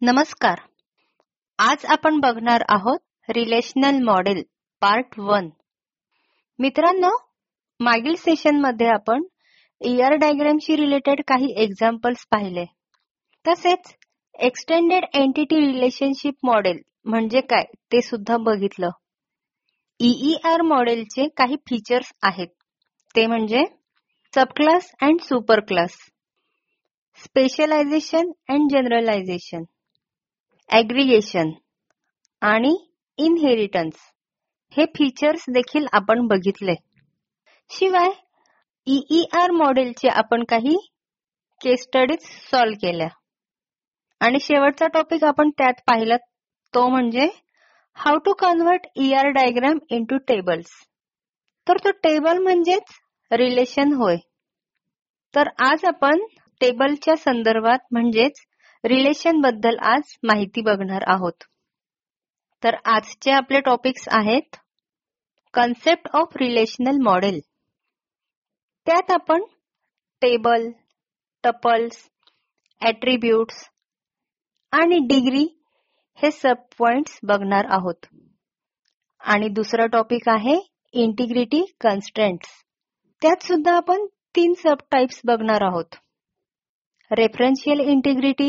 नमस्कार. आज आपण बघणार आहोत रिलेशनल मॉडेल पार्ट 1. मित्रांनो, मागील सेशनमध्ये आपण ER डायग्रामशी रिलेटेड काही एक्झाम्पल्स पाहिले. तसेच एक्सटेंडेड एंटिटी रिलेशनशिप मॉडेल म्हणजे काय ते सुद्धा बघितलं. EER मॉडेलचे काही फीचर्स आहेत. ते म्हणजे subclass and superclass, specialization and generalization, aggregation आणि इनहेरिटन्स हे फीचर्स देखील आपण बघितले. शिवाय EER मॉडेलचे आपण काही केस स्टडीज सॉल्व्ह केल्या. आणि शेवटचा टॉपिक आपण त्यात पाहिला तो म्हणजे how to convert ER diagram into tables. तर तो टेबल म्हणजेच रिलेशन होय. तर आज आपण टेबलच्या संदर्भात म्हणजेच रिलेशन बद्दल आज माहिती बघणार आहोत. तर आजचे आपले टॉपिक्स आहेत कन्सेप्ट ऑफ रिलेशनल मॉडेल. त्यात आपण टेबल, टपल्स, ॲट्रिब्यूट्स आणि डिग्री हे सब पॉइंट्स बघणार आहोत. आणि दुसरा टॉपिक आहे इंटिग्रिटी कन्स्ट्रेंट्स. त्यात सुद्धा आपण 3 सब टाइप्स बघणार आहोत. रेफरन्शियल इंटिग्रिटी,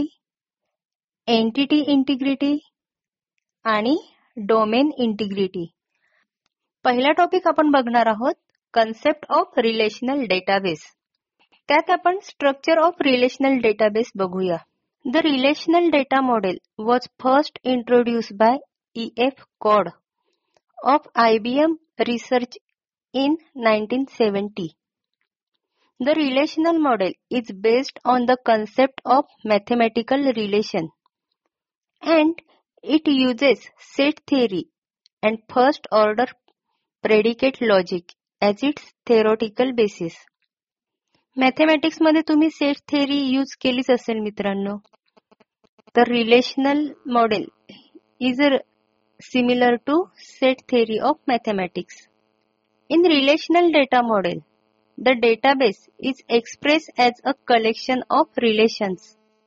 एंटिटी इंटिग्रिटी आणि डोमेन इंटिग्रिटी. पहिला टॉपिक आपण बघणार आहोत कन्सेप्ट ऑफ रिलेशनल डेटाबेस. त्यात आपण स्ट्रक्चर ऑफ रिलेशनल डेटाबेस बघूया. The relational data model was first introduced by E.F. Codd of IBM Research in 1970. The relational model is based on the concept of mathematical relation and it uses set theory and first order predicate logic as its theoretical basis. Mathematics मध्ये तुम्ही set theory use केलीच असेल मित्रांनो. तर relational model is similar to set theory of mathematics. In relational data model the database is expressed as a collection of relations.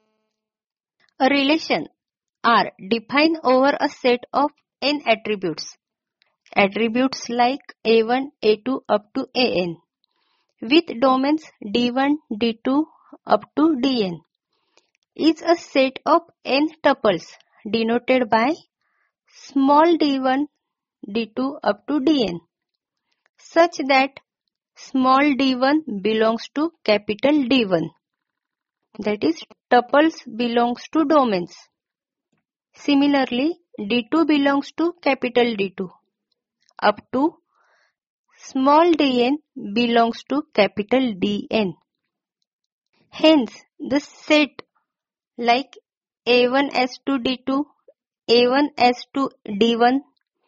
A relation are defined over a set of n attributes. Attributes like A1, A2 up to AN with domains D1, D2 up to Dn is a set of n tuples denoted by small d1, d2 up to Dn such that small d1 belongs to capital D1. That is, tuples belongs to domains. Similarly, D2 belongs to capital D2 up to small dn belongs to capital Dn. Hence, the set like A1 as to D2, A1 as to D1,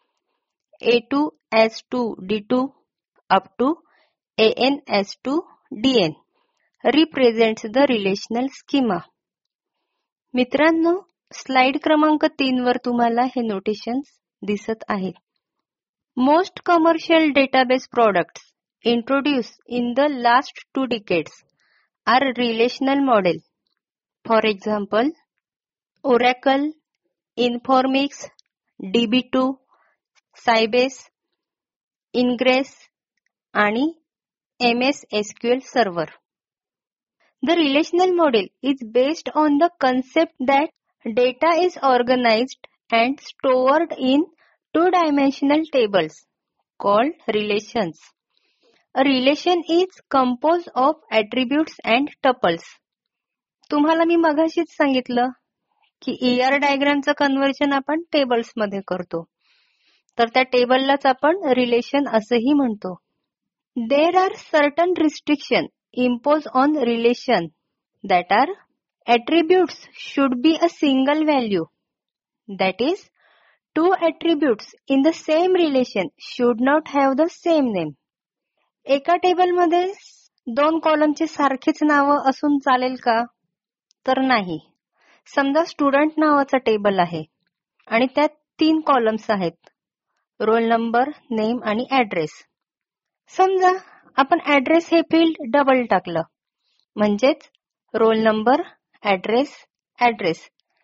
A2 as to D2 up to AN as to DN represents the relational schema. मित्रांनो, slide क्रमांक 3 वर तुम्हाला हे notations दिसत आहेत. Most commercial database products introduce in the last 2 decades are relational model. For example, Oracle, Informix, DB2, Sybase, Ingress आणि MS SQL Server. The relational model is based on the concept that data is organized and stored in 2-dimensional tables called relations. A relation is composed of attributes and tuples. तुम्हाला मी मगाशीच सांगितलं की ER डायग्रामचं conversion आपण tables मध्ये करतो. तर त्या टेबललाच आपण रिलेशन असंही म्हणतो. There are certain restrictions imposed on relation that are attributes should be a single value. That is, 2 attributes in the same relation should not have the same name. एका टेबलमध्ये 2 कॉलमचे सारखेच नावं असून चालेल का? तर नाही. समजा स्टुडंट नावाचा टेबल आहे आणि त्यात 3 कॉलम्स आहेत, रोल नंबर, नेम आणि ऍड्रेस. समजा आपण ऍड्रेस हे फील्ड डबल टाकलं म्हणजेच रोल नंबर, ऍड्रेस, ऍड्रेस.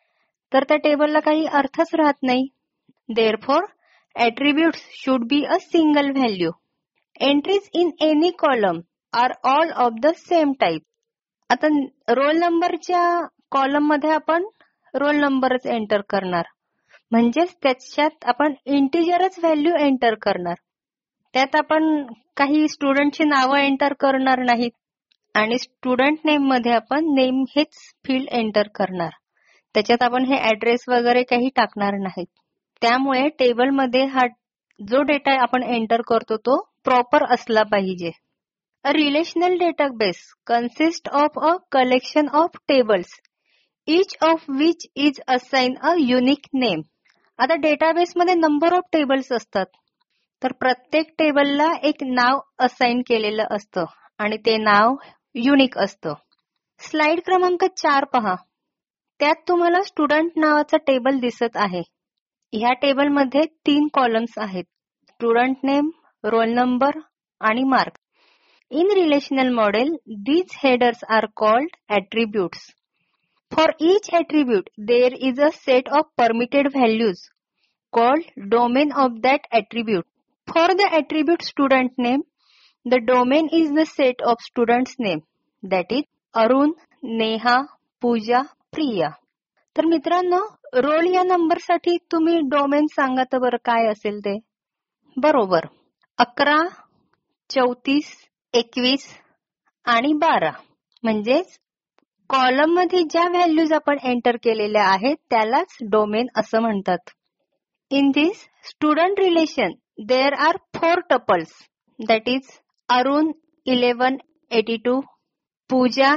तर त्या टेबलला काही अर्थच राहत नाही. Therefore, attributes should be a single value. Entries in any column are all of the same type. आता रोल नंबरच्या कॉलम मध्ये आपण रोल नंबरच एंटर करणार, म्हणजेच त्याच्यात आपण इंटिजरच व्हॅल्यू एंटर करणार. त्यात आपण काही स्टुडंटची नावं एंटर करणार नाहीत आणि स्टुडंट नेम मध्ये आपण नेम हेच फील्ड एंटर करणार. त्याच्यात आपण हे ऍड्रेस वगैरे काही टाकणार नाहीत. त्यामुळे टेबलमध्ये हा जो डेटा आपण एंटर करतो तो प्रॉपर असला पाहिजे. A relational database consists of a collection of tables, each of which is assigned a unique name. आता डेटाबेसमध्ये नंबर ऑफ टेबल्स असतात, तर प्रत्येक टेबलला एक नाव असाइन केलेलं असतं आणि ते नाव युनिक असतं. स्लाइड क्रमांक 4 पहा. त्यात तुम्हाला स्टुडंट नावाचा टेबल दिसत आहे. ह्या टेबलमध्ये 3 कॉलम्स आहेत, स्टुडंट नेम, रोल नंबर आणि mark. In relational model, these headers are called attributes. For each attribute, there is a set of permitted values called domain of that attribute. For the attribute student name, the domain is the set of student's name, that is Arun, Neha, Pooja, Priya. तर मित्रांनो, role या नंबरसाठी तुम्ही domain सांगा तर बरं काय असेल ते. बरोबर, 11, 34, 21 आणि 12. म्हणजेच कॉलम मध्ये ज्या व्हॅल्यूज आपण एंटर केलेल्या आहेत त्यालाच डोमेन असं म्हणतात. In this student relation there are 4 tuples, that is Arun 1182, Pooja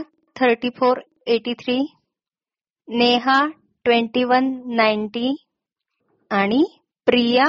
3483, Neha 2190 आणि प्रिया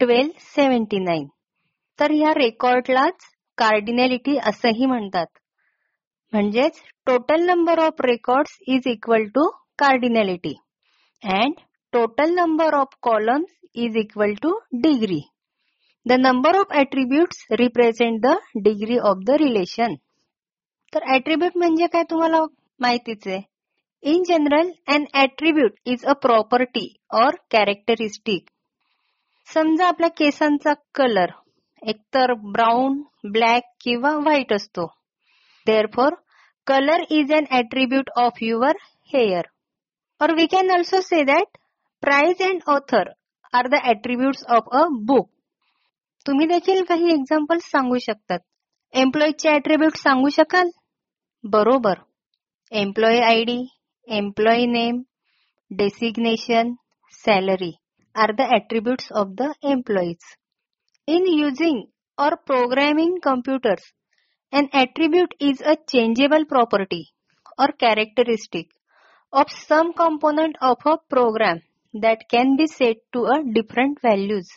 1279. तर ह्या रेकॉर्डलाच कार्डिनॅलिटी असंही म्हणतात. म्हणजेच total number of records is equal to cardinality and total number of columns is equal to degree. The number of attributes represent the degree of the relation. तर attribute म्हणजे काय तुम्हाला माहितीच आहे. In general an attribute is a property or characteristic. समजा आपल्या केसांचा colour एकतर ब्राऊन, ब्लॅक किंवा व्हाईट असतो. Therefore, color is an attribute of your hair. Or we can also say that price and author are the attributes of a book. तुम्ही देखील काही examples सांगू शकतात. एम्प्लॉईचे ऍट्रिब्यूट सांगू शकाल? बरोबर, employee ID, employee name, designation, salary are the attributes of the employees. In using or programming computers, an attribute is a changeable property or characteristic of some component of a program that can be set to a different values.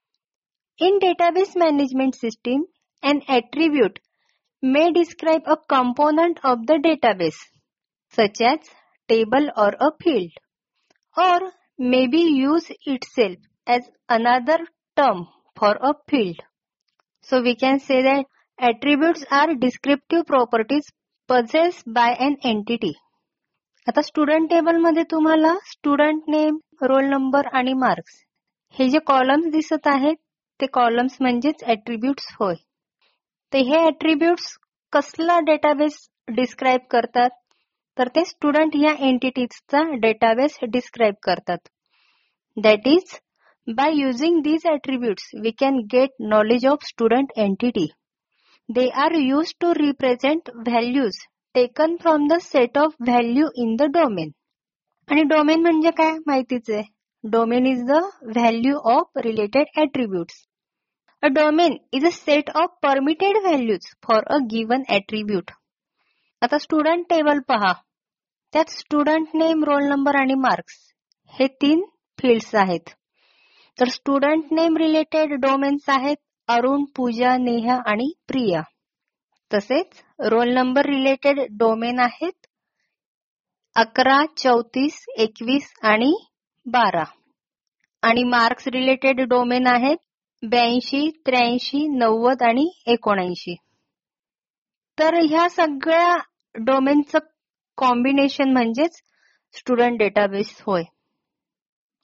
In database management system, an attribute may describe a component of the database, such as table or a field, or may be used itself as another term for a field. So we can say that attributes are descriptive properties possessed by an entity. आता student table मध्ये तुम्हाला student name, roll number आणि marks हे जे columns दिसत आहेत ते columns म्हणजेच ऍट्रिब्यूट्स होय. तर हे ऍट्रिब्यूट्स कसला डेटाबेस डिस्क्राईब करतात, तर ते स्टुडंट या एंटिटीजचा डेटाबेस डिस्क्राईब करतात. That is by using these attributes we can get knowledge of student entity. They are used to represent values taken from the set of value in the domain. आणि domain म्हणजे काय माहितीच आहे. Domain is the value of related attributes. A domain is a set of permitted values for a given attribute. आता student table पहा. त्यात student name, roll number आणि marks हे 3 फील्ड्स आहेत. तर स्टुडंट नेम रिलेटेड डोमेन्स आहेत अरुण, पूजा, नेहा आणि प्रिया. तसेच रोल नंबर रिलेटेड डोमेन आहेत 11, 34, 21 आणि 12. आणि मार्क्स रिलेटेड डोमेन आहेत 82, 83, 90 आणि 79. तर ह्या सगळ्या डोमेनचं कॉम्बिनेशन म्हणजेच स्टुडंट डेटाबेस होय.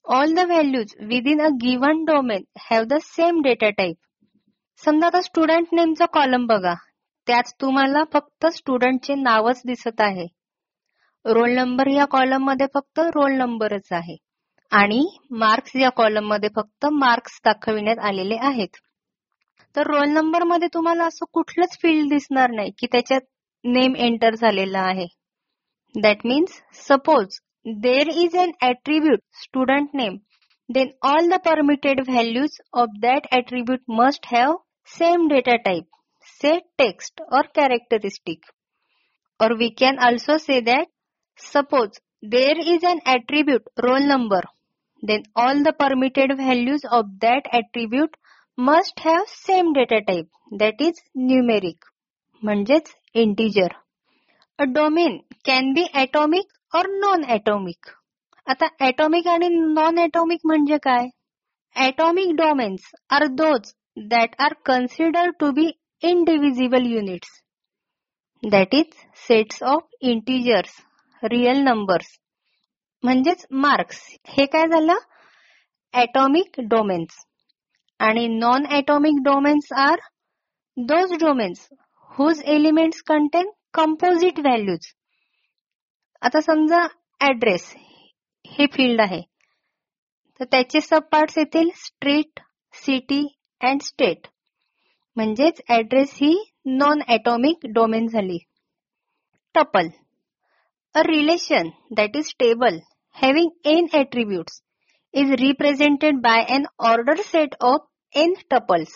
All the values within a given domain have the same data type. समजा आता स्टुडंट नेमचा कॉलम बघा, त्यात तुम्हाला फक्त स्टुडंटचे नावच दिसत आहे. रोल नंबर या कॉलम मध्ये फक्त रोल नंबरच आहे आणि मार्क्स या कॉलम मध्ये फक्त मार्क्स दाखविण्यात आलेले आहेत. तर रोल नंबर मध्ये तुम्हाला असं कुठलंच फील्ड दिसणार नाही की त्याच्यात नेम एंटर झालेला आहे. That means suppose there is an attribute student name, then all the permitted values of that attribute must have same data type, say text or characteristic. Or we can also say that suppose there is an attribute roll number, then all the permitted values of that attribute must have same data type, that is numeric, म्हणजेच integer. A domain can be atomic or non-atomic. आता atomic आणि non-atomic म्हणजे काय? Atomic domains are those that are considered to be indivisible units. That is sets of integers, real numbers. म्हणजेच marks. हे काय झालं? Atomic domains. आणि non-atomic domains are those domains whose elements contain composite values. आता समजा address हे field आहे, तर त्याचे सब पार्ट्स येतील स्ट्रीट, सिटी अँड स्टेट. म्हणजेच ऍड्रेस ही नॉन ॲटॉमिक डोमेन झाली. Tuple, a relation that is table having n attributes is represented by an ordered set of n tuples.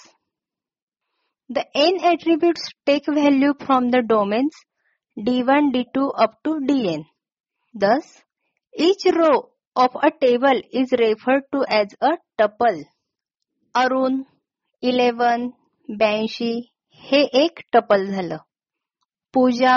The n attributes take value from the domains d1, d2 up to dn. Thus, each row of a table is referred to as a tuple. Arun 11, 82 हे एक tuple झालं. पूजा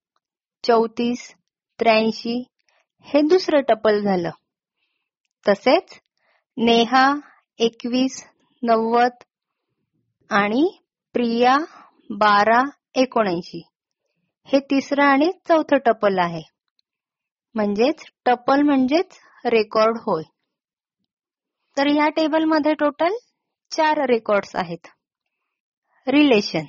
34, 83 हे दुसरं tuple झालं. तसेच नेहा 21, 90 आणि प्रिया 12, 79 हे तिसरं आणि चौथं टपल आहे. म्हणजेच टपल म्हणजेच रेकॉर्ड होय. तर या टेबलमध्ये टोटल 4 रेकॉर्ड्स आहेत. Relation.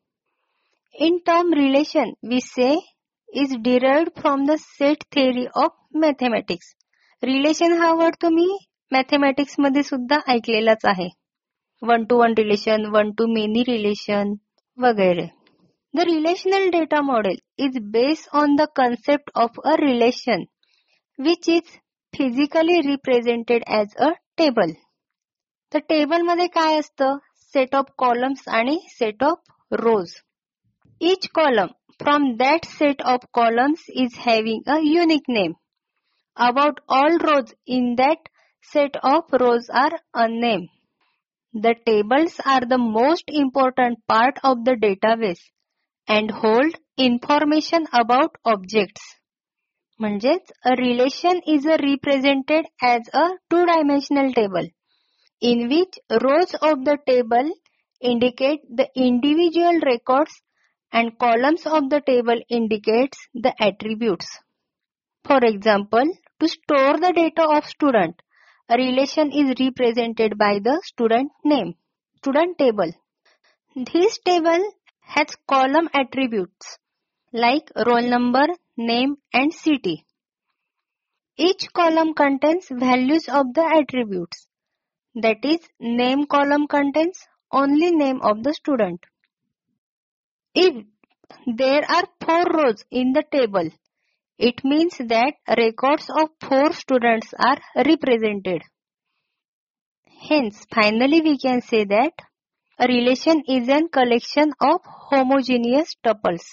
In term relation we say is derived from the set theory of mathematics. Relation हा वर्ड तुम्ही मॅथेमॅटिक्स मध्ये सुद्धा ऐकलेलाच आहे. 1 to 1 रिलेशन, 1 to मेनी रिलेशन वगैरे. The relational data model is based on the concept of a relation which is physically represented as a table. तर table मध्ये काय असतं? सेट ऑफ कॉलम्स आणि set of rows. Each column from that set of columns is having a unique name. About all rows in that set of rows are unnamed. The tables are the most important part of the database and hold information about objects. म्हणजेच a relation is represented as a two-dimensional table in which rows of the table indicate the individual records and columns of the table indicates the attributes. For example, to store the data of student, a relation is represented by the student name, student table. This table has column attributes like roll number, name and city. Each column contains values of the attributes. That is, name column contains only name of the student. If there are 4 rows in the table, it means that records of 4 students are represented. Hence, finally we can say that a relation is a collection of homogeneous tuples.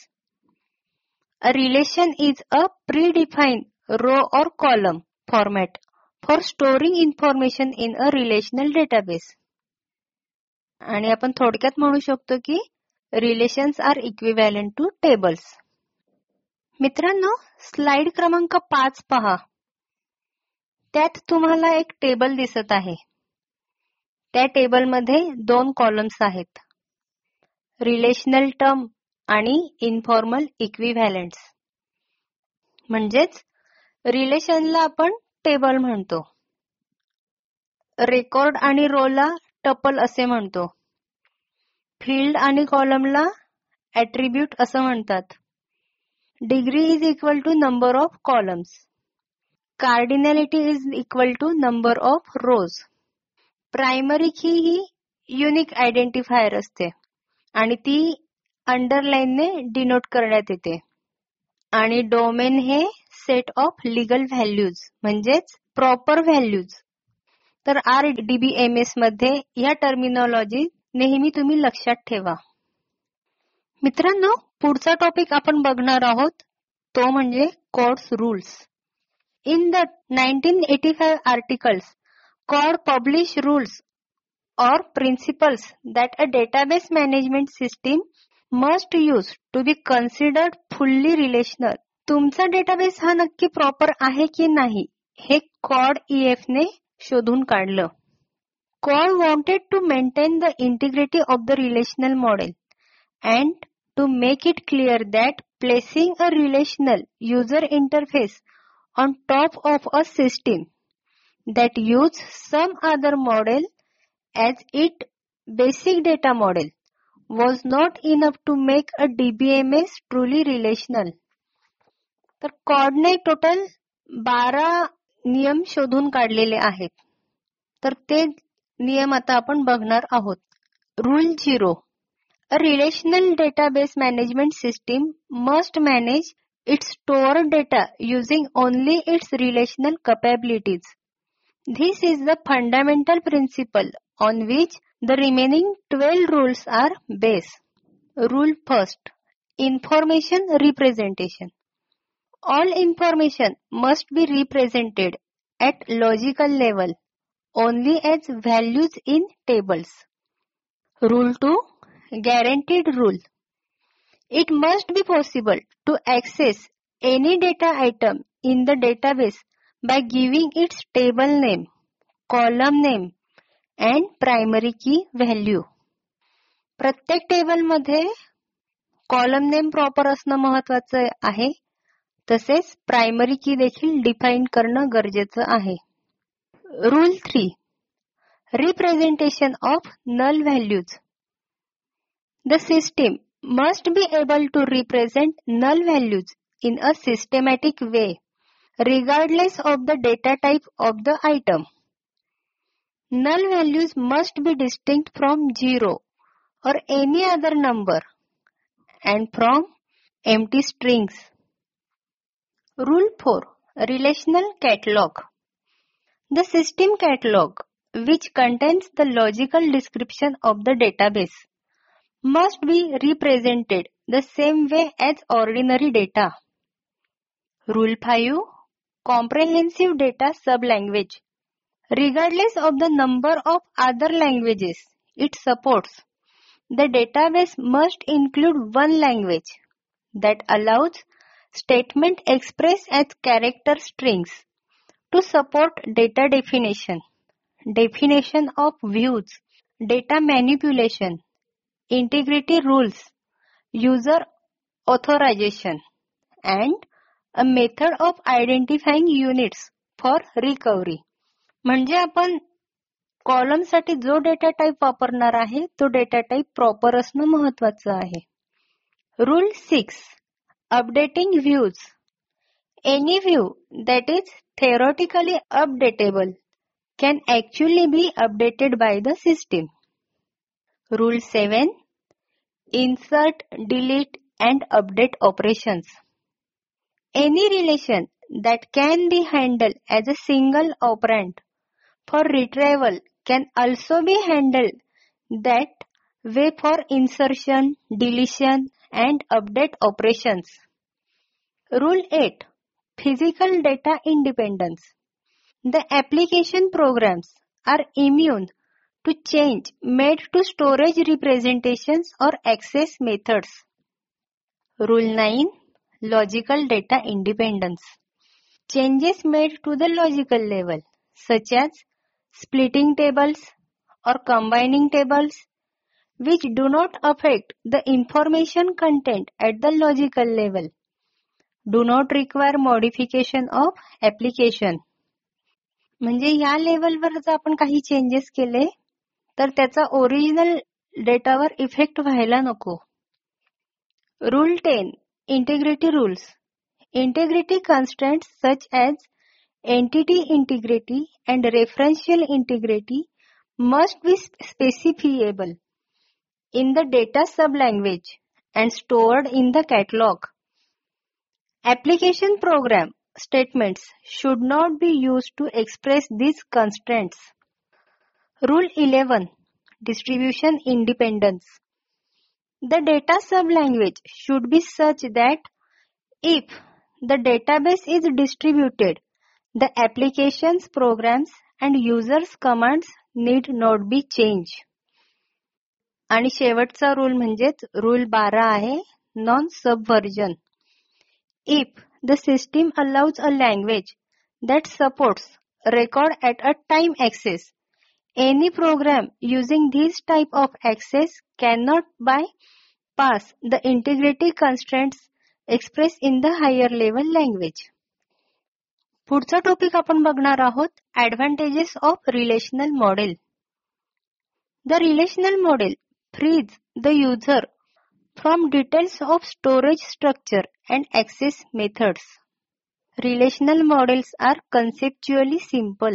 A relation is a predefined row or column format for storing information in a relational database. आणि आपण थोडक्यात म्हणू शकतो की relations are equivalent to tables. मित्रांनो, slide क्रमांक 5 पहा. त्यात तुम्हाला एक टेबल दिसत आहे. त्या टेबलमध्ये 2 कॉलम्स आहेत. रिलेशनल टर्म आणि इन्फॉर्मल इक्विव्हॅलंट्स. म्हणजेच रिलेशनला आपण टेबल म्हणतो रेकॉर्ड आणि रोला टपल असे म्हणतो. फील्ड आणि कॉलमला ॲट्रिब्यूट असं म्हणतात. Degree is equal to number of columns. Cardinality is equal to number of rows. Primary key ही युनिक आयडेंटिफायर असते आणि ती अंडरलाईनने डिनोट करण्यात येते. आणि डोमेन हे सेट ऑफ लीगल व्हॅल्यूज म्हणजेच प्रॉपर व्हॅल्यूज. तर RDBMS मध्ये या टर्मिनॉलॉजी नेहमी तुम्ही लक्षात ठेवा. मित्रांनो, पुढचा टॉपिक आपण बघणार आहोत तो म्हणजे Codd's rules. In the 1985 articles, CORD publish rules or principles that a database management system must use to be considered fully relational. तुमचा डेटाबेस हा नक्की प्रॉपर आहे की नाही हे CORD EF ने शोधून काढलं. CORD wanted to maintain the integrity of the relational model and to make it clear that placing a relational user interface on top of a system that use some other model as its basic data model was not enough to make a DBMS truly relational. तर कॉडने total 12 नियम शोधून काढलेले आहेत. तर ते नियम आता आपण बघणार आहोत. Rule 0. A relational database management system must manage its stored data using only its relational capabilities. This is the fundamental principle on which the remaining 12 rules are based. Rule 1. Information representation. All information must be represented at logical level only as values in tables. Rule 2. Guaranteed rule. It must be possible to access any data item in the database by giving its table name, column name and primary key value. प्रत्येक टेबलमध्ये column name proper असणं महत्वाचं आहे. तसेच primary की देखील define करणं गरजेचं आहे. Rule 3. Representation of null values. The system must be able to represent null values in a systematic way, regardless of the data type of the item. Null values must be distinct from 0 or any other number and from empty strings. Rule 4. Relational catalog. The system catalog, which contains the logical description of the database, must be represented the same way as ordinary data. Rule 5. Comprehensive data sublanguage. Regardless of the number of other languages it supports, the database must include one language that allows statement expressed as character strings to support data definition, definition of views, data manipulation, integrity rules, user authorization, and a method of identifying units for recovery. म्हणजे आपण कॉलमसाठी जो data type वापरणार आहे तो data type proper असणं महत्वाचं आहे. Rule 6. Updating views. Any view that is theoretically updatable can actually be updated by the system. Rule 7. Insert, delete and update operations. Any relation that can be handled as a single operand for retrieval can also be handled that way for insertion, deletion and update operations. Rule 8. Physical data independence. The application programs are immune to change made to storage representations or access methods. Rule 9. Logical data independence. Changes made to the logical level, such as splitting tables or combining tables, which do not affect the information content at the logical level, do not require modification of application. म्हणजे या लेवलवर जर आपण काही changes केले तर त्याचा original डेटावर इफेक्ट व्हायला नको. Rule 10. Integrity rules. Integrity constraints such as entity integrity and referential integrity must be specifiable in the data sublanguage and stored in the catalog. Application program statements should not be used to express these constraints. Rule 11. Distribution independence. The data sublanguage should be such that if the database is distributed, the applications, programs and users commands need not be changed. आणि शेवटचा rule म्हणजेच rule 12 आहे non subversion. If the system allows a language that supports record at a time access, any program using this type of access cannot bypass the integrity constraints expressed in the higher level language. पुढचा topic आपण बघणार आहोत advantages of relational model. The relational model frees the user from details of storage structure and access methods. Relational models are conceptually simple.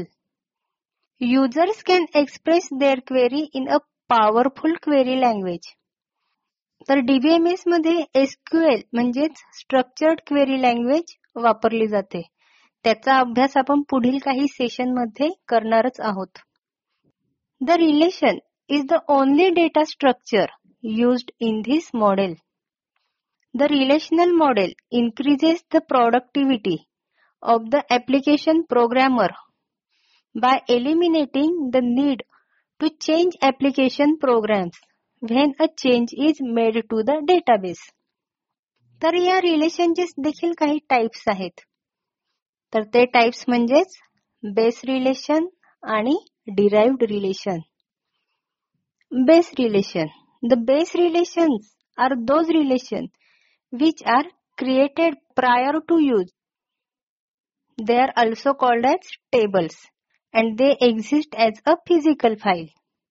Users can express their query in a powerful query language. तर DBMS मध्ये SQL म्हणजेच structured query language वापरली जाते. त्याचा अभ्यास आपण पुढील काही सेशन मध्ये करणारच आहोत. The relation is the only data structure used in this model. The relational model increases the productivity of the application programmer by eliminating the need to change application programs when a change is made to the database. तर या रिलेशनचे देखील काही types आहेत. तर ते types म्हणजेच base relation आणि derived relation. Base relation. The base relations are those relations which are created prior to use. They are also called as tables. And they exist as a physical file.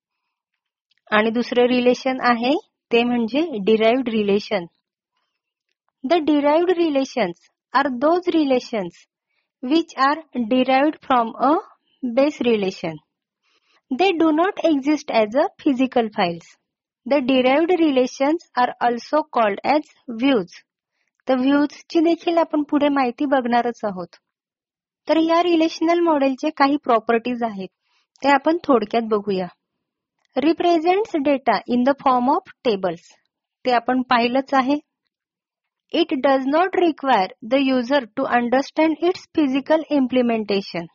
आणि दुसरे relation आहे ते म्हणजे derived relation. The derived relations are those relations which are derived from a base relation. They do not exist as a physical files. The derived relations are also called as views. तर views ची देखील आपण पुढे माहिती बघणारच आहोत. तर या relational मॉडेलचे काही प्रॉपर्टीज आहेत ते आपण थोडक्यात बघूया. Represents data in the form of tables. ते आपण पाहिलंच आहे. It does not require the user to understand its physical implementation.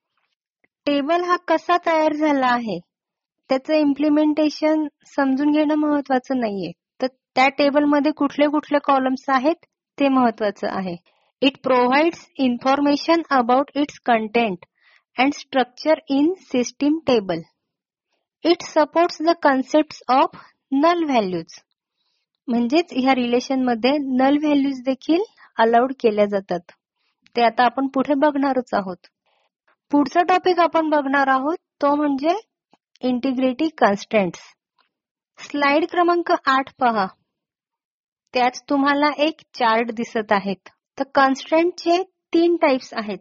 Table हा कसा तयार झाला आहे त्याचं इम्प्लिमेंटेशन समजून घेणं महत्वाचं नाहीये, तर त्या टेबलमध्ये कुठले कुठले कॉलम्स आहेत ते महत्वाचं आहे. It provides information about its content and structure in system table. It supports the concepts of null values. म्हणजेच ह्या रिलेशन मध्ये null values देखील अलाउड केल्या जातात. ते आता आपण पुढे बघणारच आहोत. पुढचा टॉपिक आपण बघणार आहोत तो म्हणजे इंटिग्रिटी कन्स्ट्रेंट्स. स्लाइड क्रमांक 8 पहा. त्यात तुम्हाला एक चार्ट दिसत आहेत. तर कन्स्ट्रेंटचे 3 टाइप्स आहेत.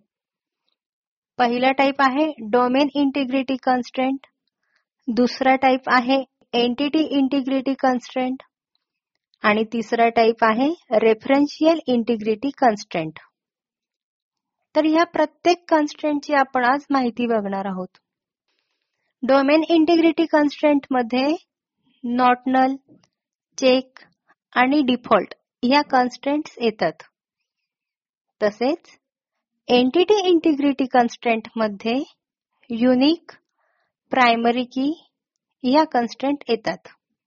पहिला टाइप आहे डोमेन इंटिग्रिटी कन्स्ट्रेंट. दुसरा टाइप आहे एंटिटी इंटिग्रिटी कन्स्ट्रेंट आणि तिसरा टाइप आहे रेफरन्शियल इंटिग्रिटी कन्स्ट्रेंट. तर ह्या प्रत्येक कन्स्ट्रेंटची आपण आज माहिती बघणार आहोत. डोमेन इंटिग्रिटी कन्स्ट्रेंट मध्ये नॉट नल, चेक आणि डिफॉल्ट ह्या कन्स्ट्रेंट्स येतात. तसेच एंटिटी इंटिग्रिटी कन्स्ट्रेंट मध्ये युनिक, प्रायमरी की ह्या कन्स्ट्रेंट येतात.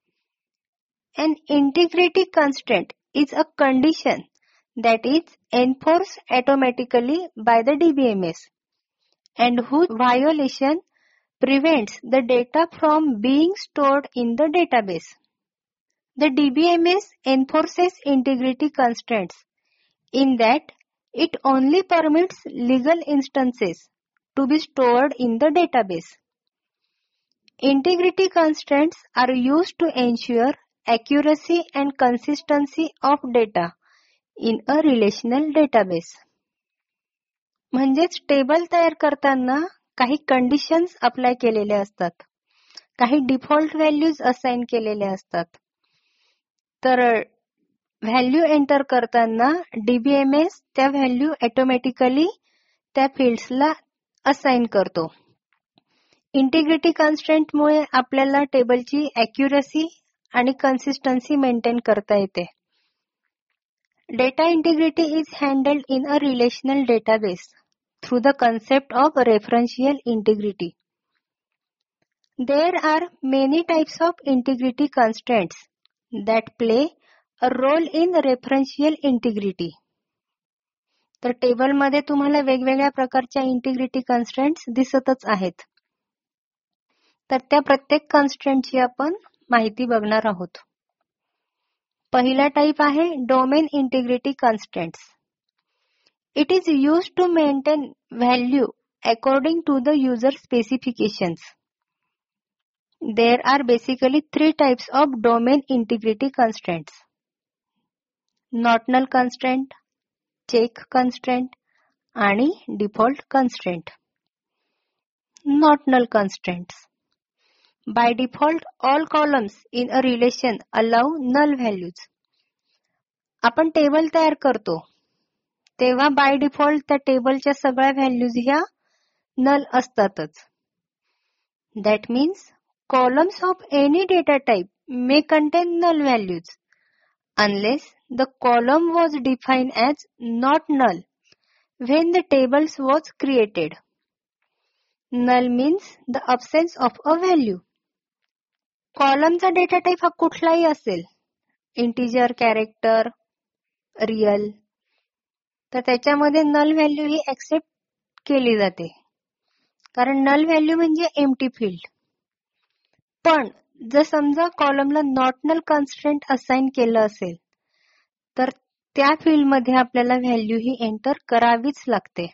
An integrity constraint is a condition that is enforced automatically by the DBMS and whose violation prevents the data from being stored in the database. The DBMS enforces integrity constraints in that it only permits legal instances to be stored in the database. Integrity constraints are used to ensure accuracy and consistency of data in a relational database. म्हणजेच table तयार करताना काही conditions apply केलेले असतात, काही default values assign केलेले असतात. तर व्हॅल्यू एंटर करताना डीबीएमएस त्या व्हॅल्यू ऑटोमॅटिकली त्या फील्ड्सला असाइन करतो. इंटिग्रिटी कन्स्ट्रेंटमुळे आपल्याला टेबलची अॅक्युरसी आणि कन्सिस्टन्सी मेंटेन करता येते. Data integrity is handled in a relational database through the concept of referential integrity. There are many types of integrity constraints that play a role in referential integrity. तर टेबलमध्ये तुम्हाला वेगवेगळ्या प्रकारच्या integrity constraints दिसतच आहेत. तर त्या प्रत्येक कन्स्ट्रेंटची आपण माहिती बघणार आहोत. पहिला टाइप आहे domain integrity constraints. It is used to maintain value according to the user specifications. There are basically 3 types of domain integrity constraints. Not null constraint, check constraint आणि default constraint. Not null constraints. By default, all columns in a relation allow null values. आपण table तयार करतो तेव्हा by default त्या टेबलच्या सगळ्या values ह्या null असतातच. That means columns of any data type may contain null values unless the column was defined as not null when the tables was created. Null means the absence of a value. कॉलमचा data type हा कुठलाही असेल, integer, character, real, तर त्याच्यामध्ये null value ही accept केली जाते, कारण null value म्हणजे एम्प्टी फील्ड. पण जर समजा कॉलमला नॉट नल कन्स्ट्रेंट असाइन केलं असेल तर त्या फील्डमध्ये आपल्याला व्हॅल्यू ही एंटर करावीच लागते.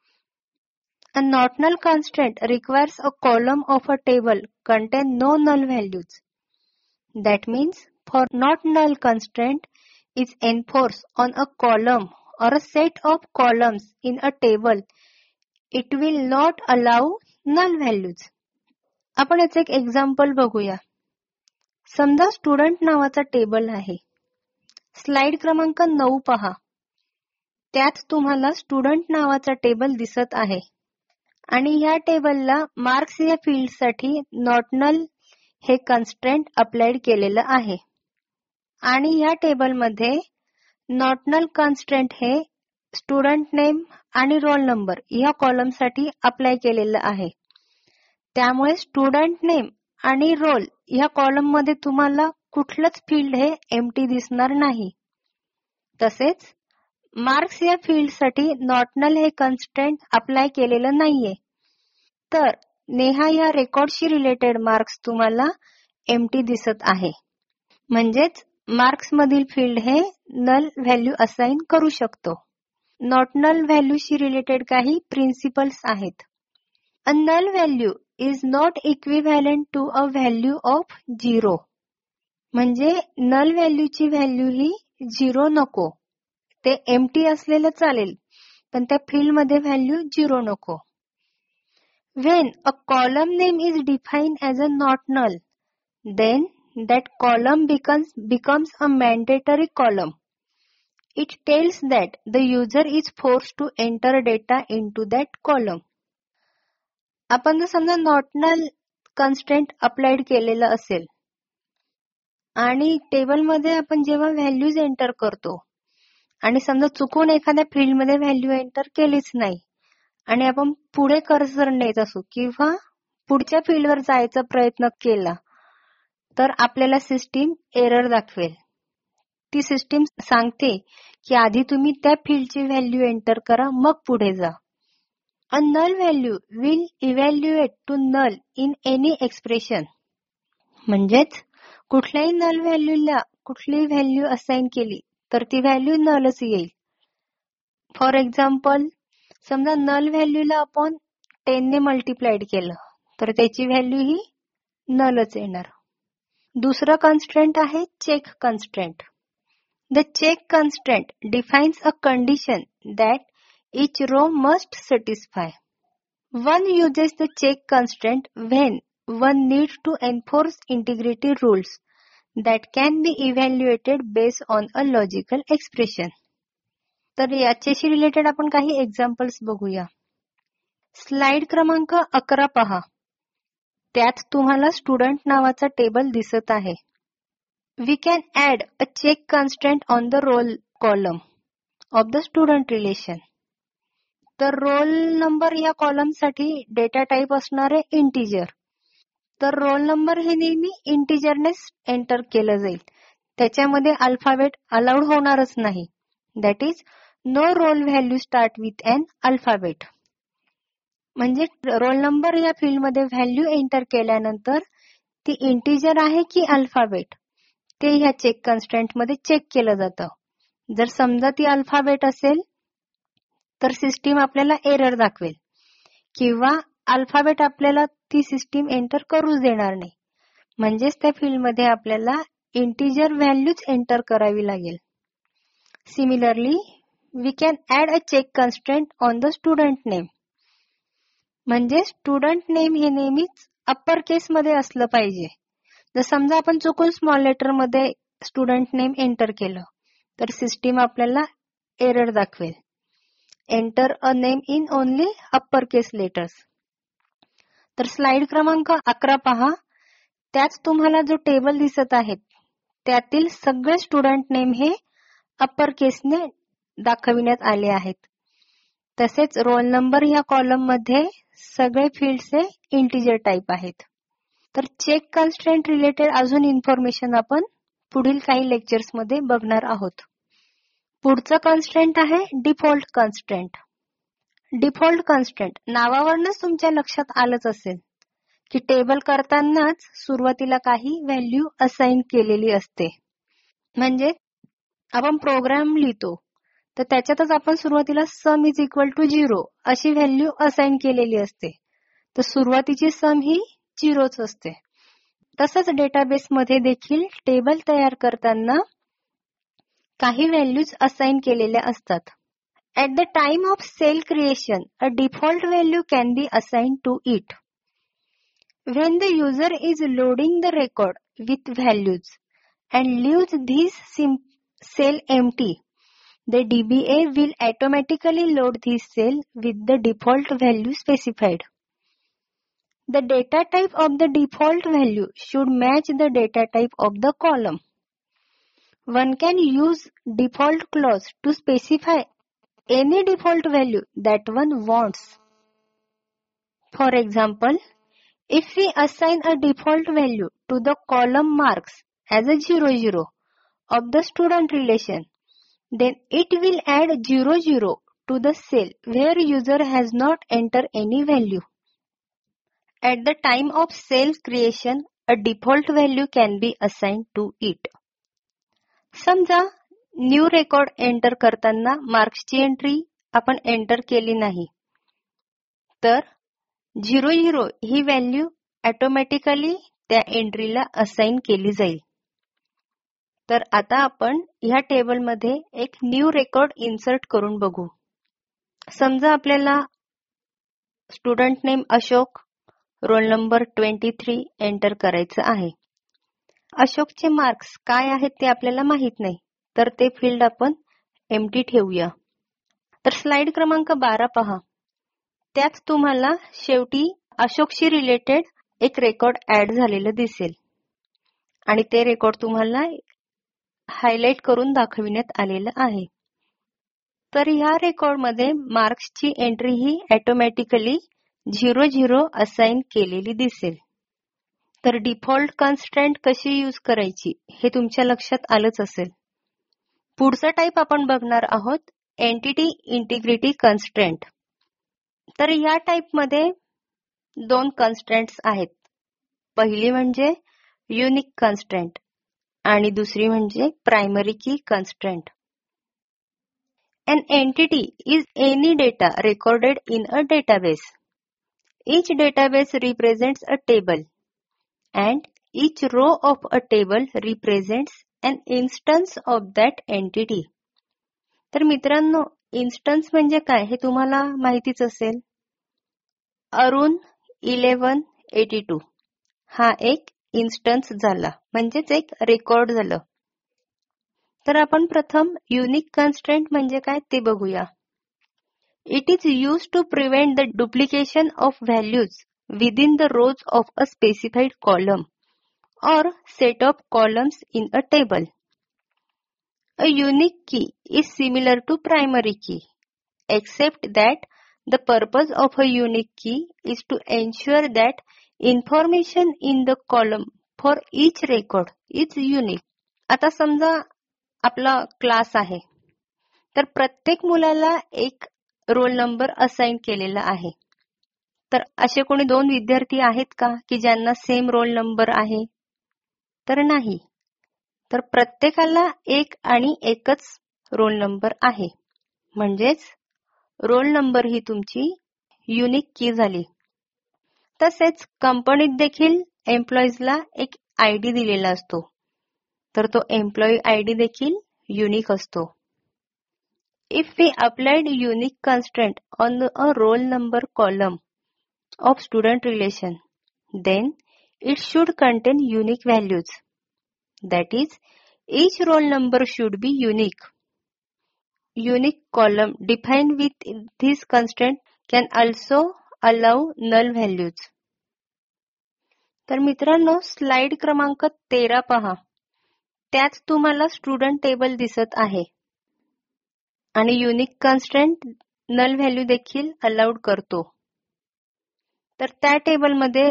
A not null constraint requires a column of a table contain no null values. That means for not null constraint is enforced on a column or a set of columns in a table, it will not allow null values. आपण याचं एक example बघूया. समजा student नावाचा table आहे. Slide क्रमांक 9 पहा. त्यात तुम्हाला स्टुडंट नावाचा टेबल दिसत आहे आणि ह्या टेबलला मार्क्स या फील्डसाठी नॉट नल हे कन्स्ट्रेंट अप्लाइड केलेलं आहे. आणि ह्या टेबलमध्ये नॉट नल कन्स्ट्रेंट हे स्टुडंट नेम आणि रोल नंबर या कॉलमसाठी अप्लाय केलेलं आहे. त्यामुळे स्टुडंट नेम आणि रोल ह्या कॉलममध्ये तुम्हाला कुठलंच फील्ड हे एम्प्टी दिसणार नाही. तसेच मार्क्स या फील्डसाठी नॉट नल हे कन्स्ट्रेंट अप्लाय केलेलं नाहीये, तर नेहा या रेकॉर्डशी रिलेटेड मार्क्स तुम्हाला एम्प्टी दिसत आहे. म्हणजेच मार्क्स मधील फील्ड हे नल व्हॅल्यू असाइन करू शकतो. नॉट नल व्हॅल्यूशी रिलेटेड काही प्रिन्सिपल्स आहेत. A null value is not equivalent to a value of 0. म्हणजे नल व्हॅल्यूची व्हॅल्यू ही 0 नको, ते एम्प्टी असलेलं चालेल पण त्या फील्डमध्ये व्हॅल्यू 0 नको. When a column name is defined as a not null, then that column becomes a mandatory column. It tells that the user is forced to enter data into that column. आपण जर समजा not null constraint applied केलेलं असेल आणि टेबलमध्ये आपण जेव्हा values enter करतो आणि समजा चुकून एखाद्या फील्डमध्ये व्हॅल्यू एंटर केलीच नाही आणि आपण पुढे कर्सर नेत असू किंवा पुढच्या फील्डवर जायचा प्रयत्न केला तर आपल्याला सिस्टीम एरर दाखवेल. ती सिस्टीम सांगते की आधी तुम्ही त्या फील्डची व्हॅल्यू एंटर करा मग पुढे जा. A null value will evaluate to null in any expression. म्हणजेच कुठल्याही नल व्हॅल्यूला कुठलीही व्हॅल्यू असाइन केली तर ती व्हॅल्यू नलच येईल. फॉर एक्झाम्पल, समजा नल व्हॅल्यूला आपण 10 ने मल्टिप्लाइड केलं तर त्याची व्हॅल्यू ही नलच येणार. दुसरं कन्स्ट्रेंट आहे check constraint. The check constraint defines a condition that each row must satisfy. One uses the check constraint when one needs to enforce integrity rules that can be evaluated based on a logical expression. तर याच्याशी related आपण काही examples बघूया. Slide क्रमांक 11 पहा. त्यात तुम्हाला student नावाचा टेबल दिसत आहे. We can add a check constraint on the roll column of the student relation. तर रोल नंबर या कॉलम साठी डेटा टाईप असणार आहे इंटिजर. तर रोल नंबर हे नेहमी इंटिजरनेच एंटर केलं जाईल. त्याच्यामध्ये अल्फाबेट अलाउड होणारच नाही. That is no roll value start with an alphabet. म्हणजे रोल नंबर या फील्डमध्ये व्हॅल्यू एंटर केल्यानंतर ती इंटिजर आहे की अल्फाबेट ते ह्या चेक कन्स्ट्रेंट मध्ये चेक केलं जातं. जर समजा ती अल्फाबेट असेल तर सिस्टीम आपल्याला एरर दाखवेल किंवा अल्फाबेट आपल्याला ती सिस्टीम एंटर करूच देणार नाही. म्हणजेच त्या फील्डमध्ये आपल्याला इंटिजर व्हॅल्यूच एंटर करावी लागेल. Similarly we can add a check constraint on the student name. म्हणजे स्टुडंट नेम हे नेहमीच अप्पर केस मध्ये असलं पाहिजे. जर समजा आपण चुकून स्मॉल लेटर मध्ये स्टुडंट नेम एंटर केलं तर सिस्टीम आपल्याला एरर दाखवेल. Enter a name in only upper case letters. तर स्लाइड क्रमांक 11 पहा. त्यात तुम्हाला जो टेबल दिसत आहे त्यातील सगळे स्टुडंट नेम हे अप्पर केसने दाखविण्यात आले आहेत. तसेच रोल नंबर या कॉलम मध्ये सगळे फील्ड्स हे इंटिजर टाईप आहेत. तर चेक कन्स्ट्रेंट रिलेटेड अजून इन्फॉर्मेशन आपण पुढील काही लेक्चर्स मध्ये बघणार आहोत. पुढचं कन्स्ट्रेंट आहे डिफॉल्ट कन्स्ट्रेंट. डिफॉल्ट कन्स्ट्रेंट नावावरूनच तुमच्या लक्षात आलंच असेल की टेबल करतानाच सुरुवातीला काही व्हॅल्यू असाइन केलेली असते. म्हणजे आपण प्रोग्राम लिहितो तर त्याच्यातच आपण सुरुवातीला सम इज इक्वल टू 0 अशी व्हॅल्यू असाइन केलेली असते. तर सुरुवातीची सम ही 0च असते. तसंच डेटाबेस मध्ये देखील टेबल तयार करताना काही व्हॅल्यूज असाइन केलेल्या असतात. At the time of cell creation, a default value can be assigned to it. When the user is loading the record with values and leaves this cell empty, the DBA will automatically load this cell with the default value specified. The data type of the default value should match the data type of the column. One can use default clause to specify any default value that one wants. For example, if we assign a default value to the column marks as a 00 of the student relation, then it will add 00 to the cell where user has not entered any value. At the time of cell creation, a default value can be assigned to it. समजा new record enter करताना मार्क्सची entry आपण enter केली नाही तर 00 ही value automatically त्या एंट्रीला assign केली जाईल. तर आता आपण ह्या टेबलमध्ये एक न्यू रेकॉर्ड इन्सर्ट करून बघू. समजा आपल्याला student name Ashok, roll number 23 enter करायचं आहे. अशोकचे मार्क्स काय आहेत ते आपल्याला माहित नाही तर ते फील्ड आपण एम्प्टी ठेवूया. तर स्लाइड क्रमांक 12 पहा. त्यात तुम्हाला शेवटी अशोकशी रिलेटेड एक रेकॉर्ड ऍड झालेलं दिसेल आणि ते रेकॉर्ड तुम्हाला हायलाइट करून दाखविण्यात आलेलं आहे. तर ह्या रेकॉर्डमध्ये मार्क्सची एंट्री ही ऑटोमॅटिकली 00 असाइन केलेली दिसेल. तर डिफॉल्ट कन्स्ट्रेंट कशी यूज करायची हे तुमच्या लक्षात आलंच असेल. पुढचा टाईप आपण बघणार आहोत एंटिटी इंटिग्रिटी कन्स्ट्रेंट. तर या टाईपमध्ये 2 कन्स्ट्रेंट्स आहेत. पहिली म्हणजे युनिक कन्स्ट्रेंट आणि दुसरी म्हणजे primary key constraint. An entity is any data recorded in a database. Each database represents a table and each row of a table represents an instance of that entity. तर मित्रांनो, instance म्हणजे काय हे तुम्हाला माहितीच असेल. अरुण 1182 हा एक इन्स्टन्स झाला, म्हणजेच एक रेकॉर्ड झालं. तर आपण प्रथम युनिक कन्स्ट्रेंट म्हणजे काय ते बघूया. It is used to prevent the duplication of values within the rows of a specified column or set of columns in a table. A unique key is similar to primary key, except that the purpose of a unique key is to ensure that information in the column for each record is unique. आता समजा आपला class आहे, तर प्रत्येक मुलाला एक roll number assign केलेला आहे. तर असे कोणी दोन विद्यार्थी आहेत का की ज्यांना सेम रोल नंबर आहे? तर नाही. तर प्रत्येकाला एक आणि एकच रोल नंबर आहे, म्हणजेच रोल नंबर ही तुमची युनिक की झाली. तसेच कंपनीत देखील एम्प्लॉईजला एक आयडी दिलेला असतो, तर तो एम्प्लॉई आयडी देखील युनिक असतो. If we applied unique constraint on a roll number column of student relation, then it should contain unique values. That is, each roll number should be unique. Unique column defined with this constraint can also allow null values. तर मित्रांनो, slide क्रमांक 13 पहा. त्यात तुम्हाला student table दिसत आहे आणि unique constraint null value देखील अलाउड करतो. तर त्या टेबलमध्ये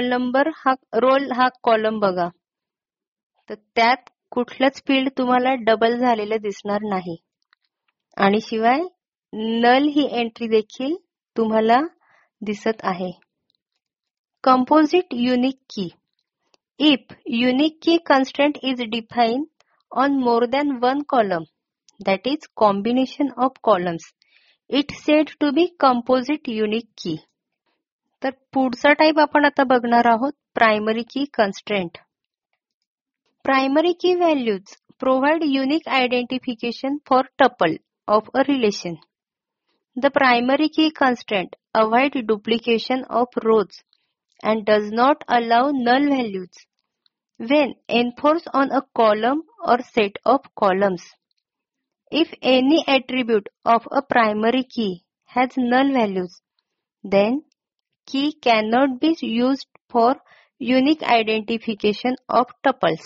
रोल हा कॉलम बघा, तर त्यात कुठलंच फील्ड तुम्हाला डबल झालेलं दिसणार नाही आणि शिवाय नल ही एंट्री देखील तुम्हाला दिसत आहे. Composite unique key. If unique key constraint is defined on more than one column, that is combination of columns, it said to be composite unique key. तर पुढचा टाइप आपण आता बघणार आहोत, primary key constraint. Primary key values provide unique identification for tuple of a relation. The primary key constraint avoid duplication of rows and does not allow null values when enforced on a column or set of columns. If any attribute of a primary key has null values, then key cannot be used for unique identification of tuples.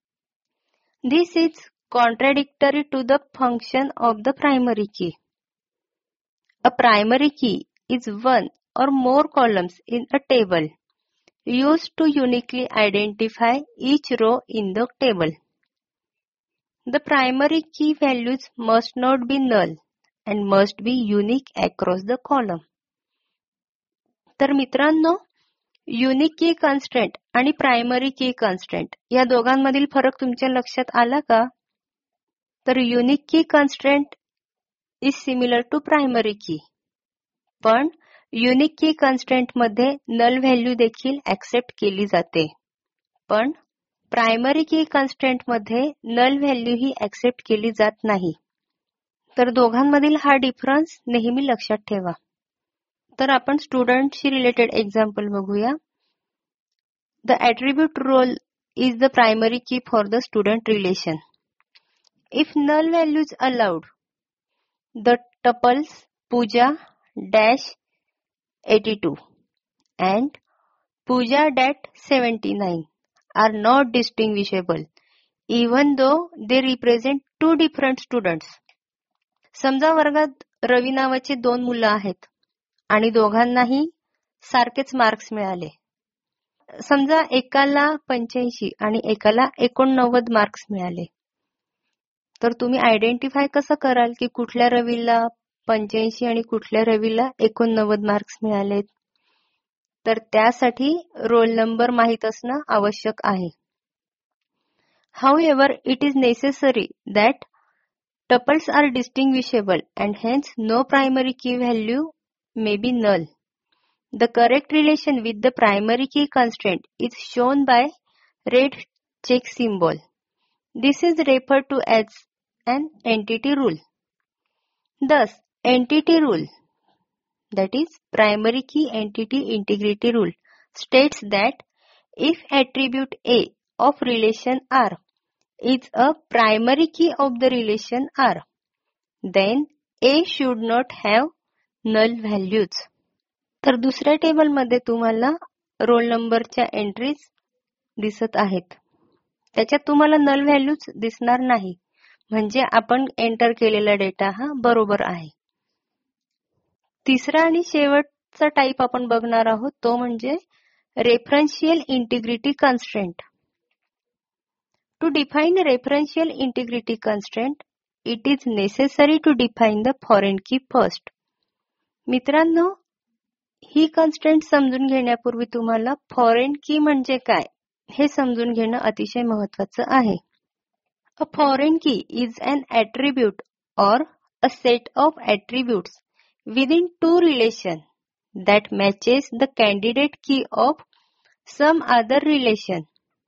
This is contradictory to the function of the primary key. A primary key is one or more columns in a table used to uniquely identify each row in the table. The primary key values must not be null and must be unique across the column. तर मित्रांनो, unique key constraint आणि primary key constraint या दोघांमधील फरक तुमच्या लक्षात आला का? तर unique key constraint is similar to primary key, पण युनिक की कन्स्ट्रेंट मध्ये नल व्हॅल्यू देखील ऍक्सेप्ट केली जाते, पण प्रायमरी की कन्स्ट्रेंट मध्ये नल व्हॅल्यू ही ऍक्सेप्ट केली जात नाही. तर दोघांमधील हा डिफरन्स नेहमी लक्षात ठेवा. तर आपण स्टुडंटशी रिलेटेड एक्झाम्पल बघूया. The attribute roll is the primary key for the student relation. If null values allowed, the tuples Pooja dash 82 and Pooja.79 are not distinguishable even though they represent two different students. समजा वर्गात रवी नावाचे दोन मुलं आहेत आणि दोघांनाही सारखेच मार्क्स मिळाले. समजा एकाला 85 आणि एकाला 89 मार्क्स मिळाले. तर तुम्ही आयडेंटिफाय कसं कराल की कुठल्या रवीला 85 आणि कुठल्या रवीला 89 मार्क्स मिळालेत? तर त्यासाठी रोल नंबर माहित असणं आवश्यक आहे. However, it is necessary that tuples are distinguishable and hence no primary key value may be null. The correct relation with the primary key constraint is shown by red check symbol. This is referred to as an entity rule. Thus, entity rule, that is primary key entity integrity rule, states that if attribute A of relation R is a primary key of the relation R, then A should not have null values. तर दुसऱ्या टेबलमध्ये तुम्हाला role नंबरच्या entries दिसत आहेत. त्याच्यात तुम्हाला null values दिसणार नाही, म्हणजे आपण एंटर केलेला डेटा हा बरोबर आहे. तिसरा आणि शेवटचा टाइप आपण बघणार आहोत तो म्हणजे referential integrity constraint. To define referential integrity constraint, it is necessary to define the foreign key first. मित्रांनो, ही कन्स्ट्रेंट समजून घेण्यापूर्वी तुम्हाला फॉरेन की म्हणजे काय हे समजून घेणं अतिशय महत्त्वाचं आहे. A foreign key is an attribute or a set of attributes within two relation that matches the candidate key of some other relation.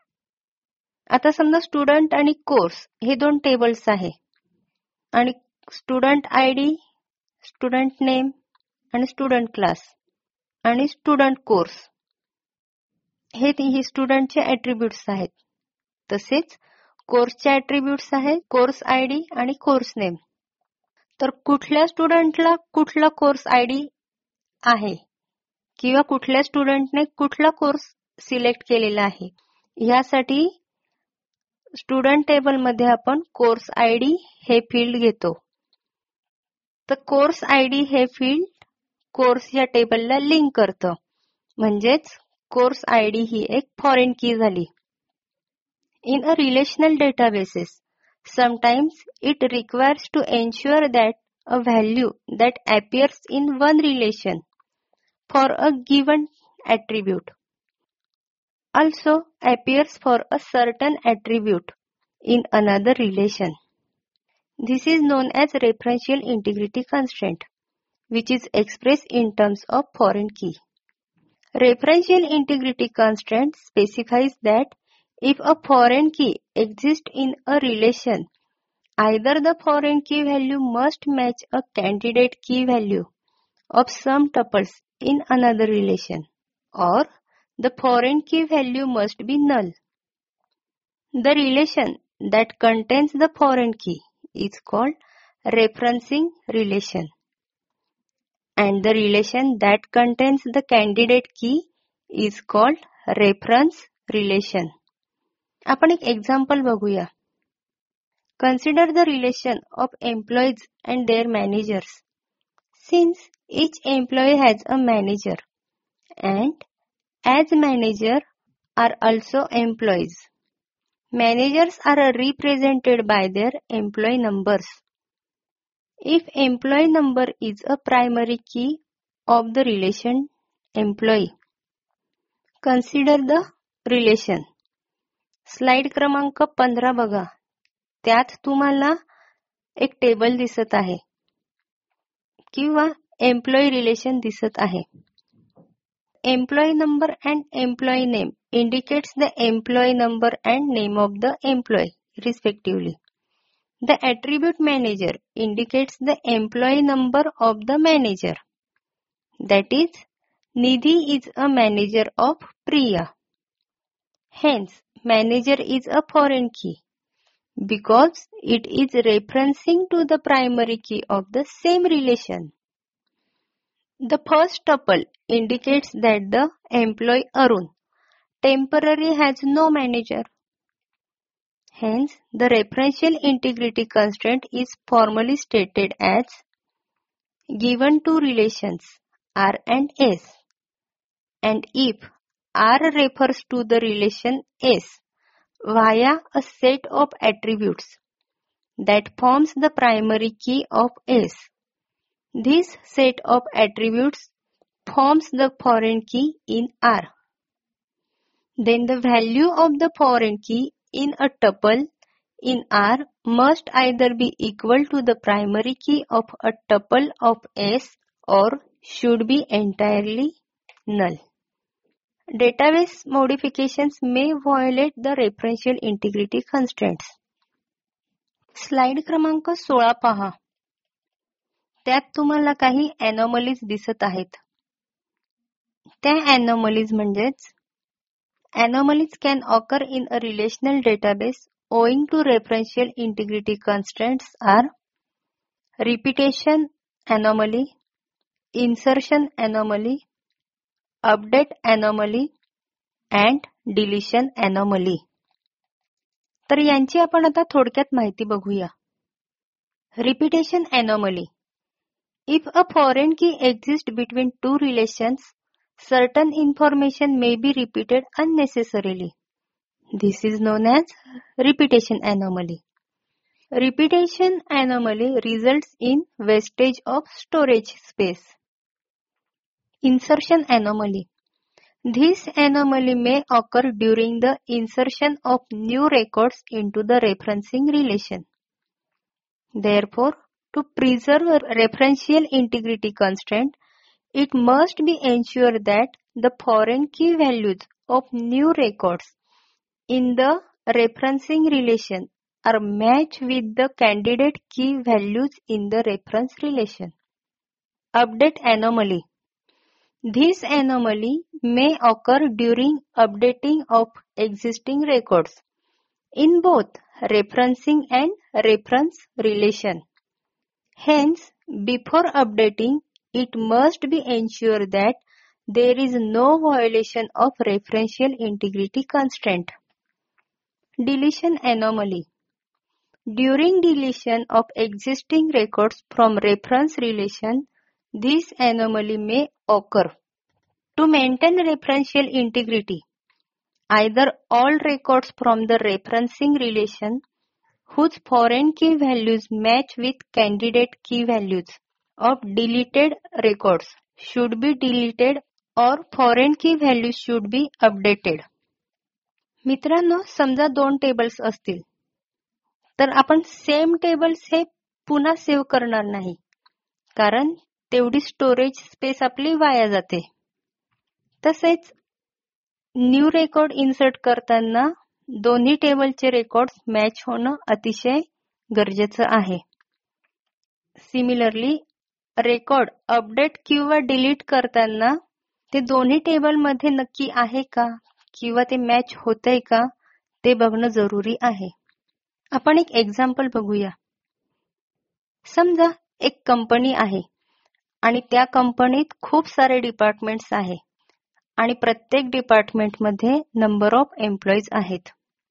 आता समजा स्टुडंट आणि कोर्स हे दोन टेबल्स आहे आणि स्टुडंट आयडी, स्टुडंट नेम आणि स्टुडंट क्लास आणि student course हे स्टुडंटचे ॲट्रिब्यूट्स आहेत. तसेच कोर्सचे ॲट्रिब्यूट्स आहेत कोर्स आयडी आणि कोर्स नेम. तर कुठल्या स्टुडंटला कुठला कोर्स आयडी आहे किंवा कुठल्या स्टुडंटने कुठला कोर्स सिलेक्ट केलेला आहे यासाठी स्टुडंट टेबलमध्ये आपण कोर्स आयडी हे फील्ड घेतो. तर कोर्स आयडी हे फील्ड कोर्स या टेबलला लिंक करतं, म्हणजेच कोर्स आयडी ही एक फॉरेन की झाली. In a relational databases, sometimes it requires to ensure that a value that appears in one relation for a given attribute also appears for a certain attribute in another relation. This is known as referential integrity constraint, which is expressed in terms of foreign key. Referential integrity constraint specifies that if a foreign key exists in a relation, either the foreign key value must match a candidate key value of some tuples in another relation, or the foreign key value must be null. The relation that contains the foreign key is called referencing relation, and the relation that contains the candidate key is called reference relation. आपण एक example बघूया. Consider the relation of employees and their managers. Since each employee has a manager and as manager are also employees, managers are represented by their employee numbers. If employee number is a primary key of the relation employee, consider the relation. Slide क्रमांक 15 बघा. त्यात तुम्हाला एक table दिसत आहे किंवा employee relation दिसत आहे. Employee number and employee name indicates the employee number and name of the employee respectively. The attribute manager indicates the employee number of the manager. That is Nidhi is a manager of Priya. Hence, manager is a foreign key because it is referencing to the primary key of the same relation. The first tuple indicates that the employee Arun temporarily has no manager. Hence, the referential integrity constraint is formally stated as given two relations R and S, and if R refers to the relation S via a set of attributes that forms the primary key of S, this set of attributes forms the foreign key in R. Then the value of the foreign key in a tuple in R must either be equal to the primary key of a tuple of S or should be entirely null. Database modifications may violate the referential integrity constraints. Slide क्रमांक 16 पहा. त्यात तुम्हाला काही anomalies दिसत आहेत. त्या anomalies म्हणजेच anomalies can occur in a relational database owing to referential integrity constraints are repetition anomaly, insertion anomaly, update anomaly and deletion anomaly. तर यांची आपण आता थोडक्यात माहिती बघूया. Repetition anomaly. If a foreign key exists between two relations, certain information may be repeated unnecessarily. This is known as repetition anomaly. Repetition anomaly results in wastage of storage space. Insertion anomaly. This anomaly may occur during the insertion of new records into the referencing relation. Therefore, to preserve a referential integrity constraint, it must be ensured that the foreign key values of new records in the referencing relation are matched with the candidate key values in the reference relation. Update anomaly. This anomaly may occur during updating of existing records in both referencing and reference relation. Hence, before updating, it must be ensured that there is no violation of referential integrity constraint. Deletion anomaly. During deletion of existing records from reference relation, this anomaly may occur. To maintain referential integrity, either all records from the referencing relation whose foreign key values match with candidate key values of deleted records should be deleted or foreign key values should be updated. मित्रांनो, समजा दोन tables असतील तर आपण same tables हे पुन्हा save करणार नाही, कारण तेवढी स्टोरेज स्पेस आपली वाया जाते. तसेच न्यू रेकॉर्ड इन्सर्ट करताना दोन्ही टेबलचे रेकॉर्ड्स मॅच होणं अतिशय गरजेचं आहे. सिमिलरली रेकॉर्ड अपडेट किंवा डिलीट करताना ते दोन्ही टेबलमध्ये नक्की आहे का किंवा ते मॅच होतंय का ते बघणं जरुरी आहे. आपण एक एक्झाम्पल बघूया. समजा एक कंपनी आहे आणि त्या कंपनीत खूप सारे डिपार्टमेंट्स आहे आणि प्रत्येक डिपार्टमेंटमध्ये नंबर ऑफ एम्प्लॉईज आहेत.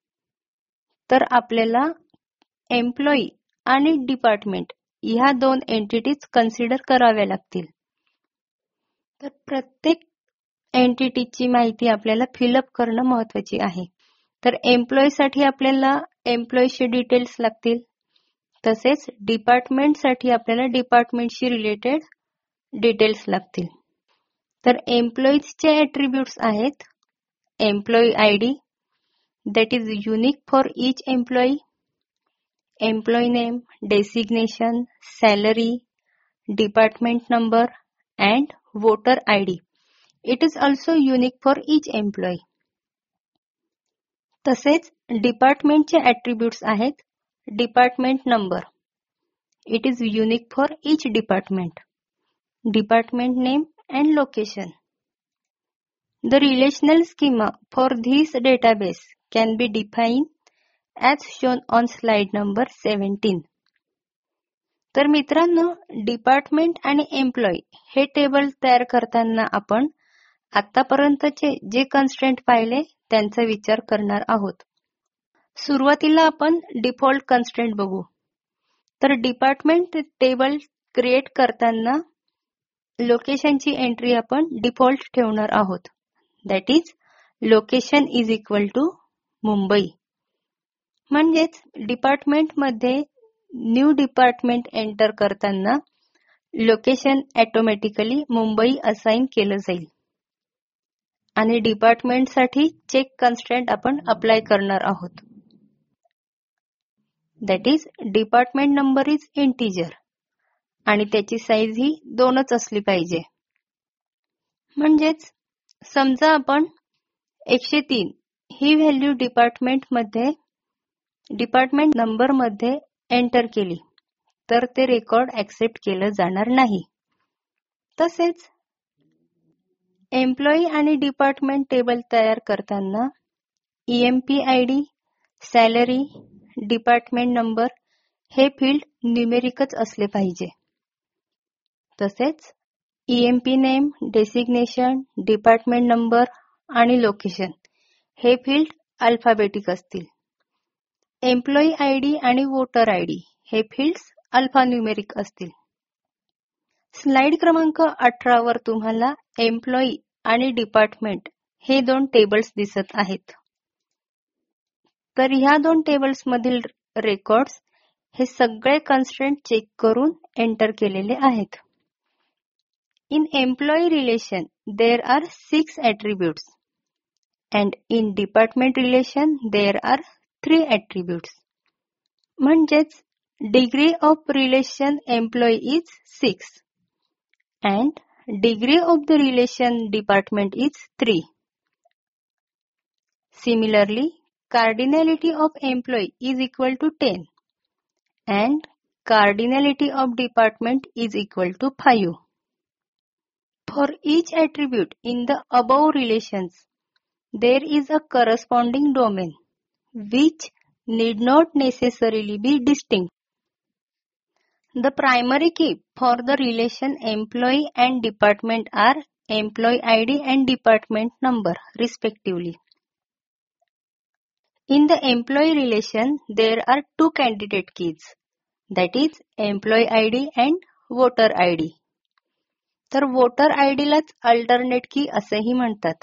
तर आपल्याला एम्प्लॉई आणि डिपार्टमेंट ह्या दोन एंटिटीज कन्सिडर कराव्या लागतील. तर प्रत्येक एंटिटीची माहिती आपल्याला फिलअप करणं महत्त्वाची आहे. तर एम्प्लॉईसाठी आपल्याला एम्प्लॉईचे डिटेल्स लागतील, तसेच डिपार्टमेंटसाठी आपल्याला डिपार्टमेंटशी रिलेटेड डिटेल्स लागतील. तर एम्प्लॉईजचे ॲट्रिब्यूट्स आहेत employee ID, that is unique for each employee, employee name, designation, salary, department number and voter ID. It is also unique for each employee. तसेच डिपार्टमेंटचे ॲट्रिब्यूट्स आहेत department number. It is unique for each department, department name and location. The relational schema for this database can be defined as shown on slide number 17. तर मित्रांनो, department आणि employee हे table तयार करताना आपण आतापर्यंतचे जे कन्स्ट्रेंट पाहिले त्यांचा विचार करणार आहोत. सुरुवातीला आपण डिफॉल्ट कन्स्ट्रेंट बघू. तर डिपार्टमेंट टेबल क्रिएट करताना लोकेशनची एंट्री आपण डिफॉल्ट ठेवणार आहोत. That is location is equal to Mumbai. म्हणजेच डिपार्टमेंटमध्ये न्यू डिपार्टमेंट एंटर करताना लोकेशन ऑटोमॅटिकली मुंबई असाइन केलं जाईल आणि डिपार्टमेंटसाठी चेक कन्स्ट्रेंट आपण अप्लाय करणार आहोत. That is department number is integer आणि त्याची साईज ही 2च असली पाहिजे. म्हणजेच समजा आपण 103 ही व्हॅल्यू डिपार्टमेंट नंबर मध्ये एंटर केली तर ते रेकॉर्ड ऍक्सेप्ट केलं जाणार नाही. तसेच एम्प्लॉई आणि डिपार्टमेंट टेबल तयार करताना EMP-ID, सॅलरी, डिपार्टमेंट नंबर हे फील्ड न्यूमेरिकच असले पाहिजे. तसेच EMP name, designation, department number आणि लोकेशन हे फील्ड अल्फाबेटिक असतील. एम्प्लॉई ID आणि वोटर ID हे फील्ड्स अल्फान्यूमेरिक असतील. स्लाइड क्रमांक 18 वर तुम्हाला एम्प्लॉई आणि डिपार्टमेंट हे दोन टेबल्स दिसत आहेत. तर ह्या दोन टेबल्स मधील रेकॉर्ड्स हे सगळे कन्स्ट्रेंट चेक करून एंटर केलेले आहेत. In employee relation, there are 6 attributes and in department relation, there are 3 attributes. म्हणजेच degree of relation employee is 6 and degree of the relation department is 3. Similarly, cardinality of employee is equal to 10 and cardinality of department is equal to 5. For each attribute in the above relations, there is a corresponding domain which need not necessarily be distinct. The primary key for the relation employee and department are employee ID and department number respectively. In the employee relation, there are 2 candidate keys, that is employee ID and voter ID. तर voter आयडीलाच alternate key असेही म्हणतात.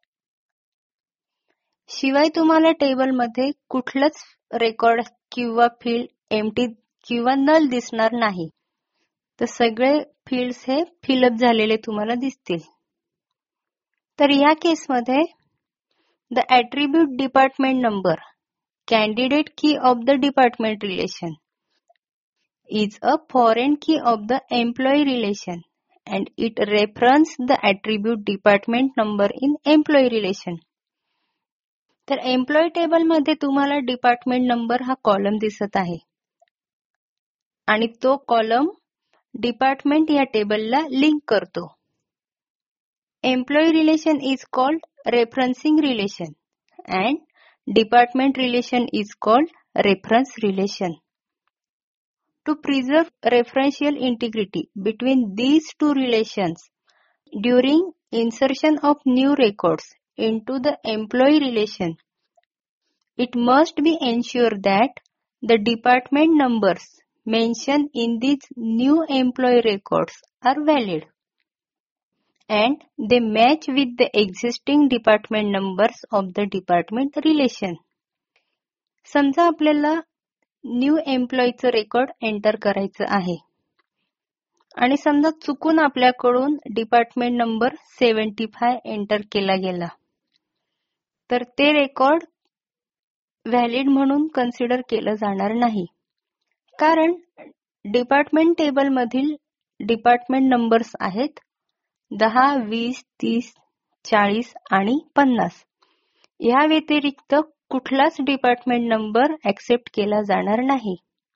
शिवाय तुम्हाला टेबलमध्ये कुठलंच record किंवा field empty किंवा नल दिसणार नाही. तर सगळे फील्ड्स हे फिलअप झालेले तुम्हाला दिसतील. तर या केसमध्ये the attribute department number candidate key of the department relation is a foreign key of the employee relation and it references the attribute department number in employee relation. तर एम्प्लॉई टेबल मध्ये तुम्हाला department number हा column दिसत आहे आणि तो column department या टेबलला लिंक करतो. Employee relation is called referencing relation and department relation is called reference relation. To preserve referential integrity between these two relations during insertion of new records into the employee relation, it must be ensured that the department numbers mentioned in these new employee records are valid and they match with the existing department numbers of the department relation. समजा आपल्याला new एम्प्लॉईचं record enter करायचं आहे आणि समजा चुकून आपल्याकडून department number 75 enter केला गेला तर ते रेकॉर्ड व्हॅलिड म्हणून कन्सिडर केलं जाणार नाही. कारण डिपार्टमेंट टेबल मधील डिपार्टमेंट नंबर्स आहेत 10, 20, 30, 40 आणि 50. या व्यतिरिक्त कुठलाच डिपार्टमेंट नंबर ऍक्सेप्ट केला जाणार नाही.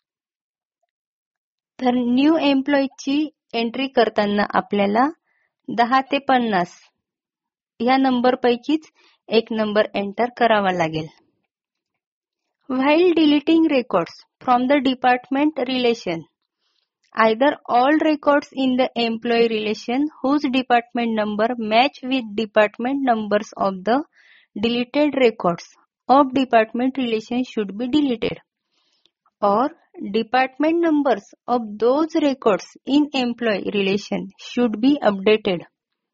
तर न्यू एम्प्लॉईची एंट्री करताना आपल्याला 10 ते 50 या नंबर पैकीच एक नंबर एंटर करावा लागेल. While deleting records from the department relation, either all records in the employee relation whose department number match with department numbers of the deleted records of department relation should be deleted, or department numbers of those records in employee relation should be updated.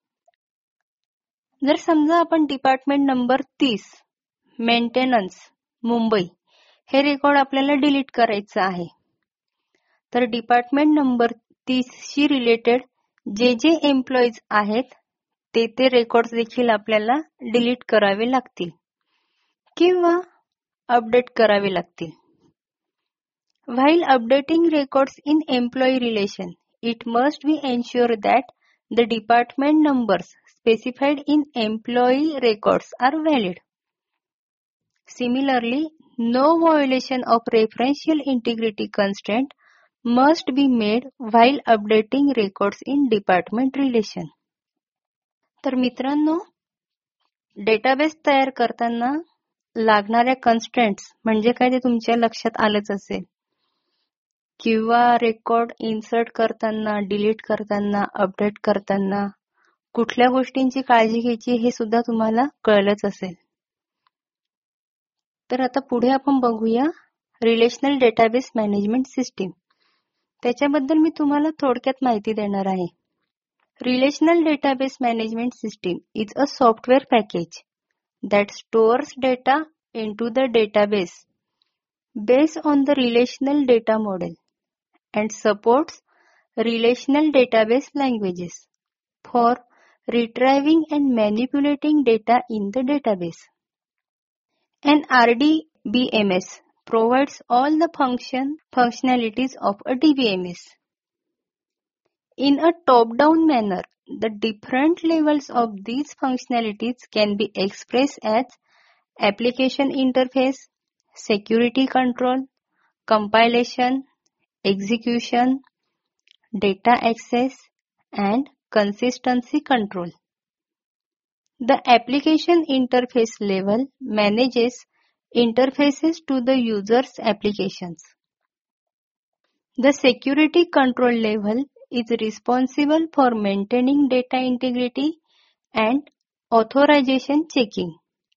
जर समजा आपण department number 30 maintenance Mumbai हे record आपल्याला delete करायचं आहे तर department number 30 शी related जे एम्प्लॉईज आहेत ते रेकॉर्ड्स देखील आपल्याला डिलीट करावे लागतील किंवा अपडेट करावे लागतील. While updating records in employee relation, it must be ensured that the department numbers specified in employee records are valid. Similarly, no violation of referential integrity constraint must be made while updating records in department relation. तर मित्रांनो, database तयार करताना लागणाऱ्या constraints म्हणजे काय ते तुमच्या लक्षात आलंच असेल. किंवा रेकॉर्ड इन्सर्ट करताना, डिलीट करताना, अपडेट करताना कुठल्या गोष्टींची काळजी घ्यायची हे सुद्धा तुम्हाला कळलंच असेल. तर आता पुढे आपण बघूया रिलेशनल डेटाबेस मॅनेजमेंट सिस्टीम. त्याच्याबद्दल मी तुम्हाला थोडक्यात माहिती देणार आहे. Relational database management system is a software package that stores data into the database based on the relational data model and supports relational database languages for retrieving and manipulating data in the database. An RDBMS provides all the functionalities of a DBMS. In a top-down manner, the different levels of these functionalities can be expressed as application interface, security control, compilation, execution, data access, and consistency control. The application interface level manages interfaces to the user's applications. The security control level is responsible for maintaining data integrity and authorization checking.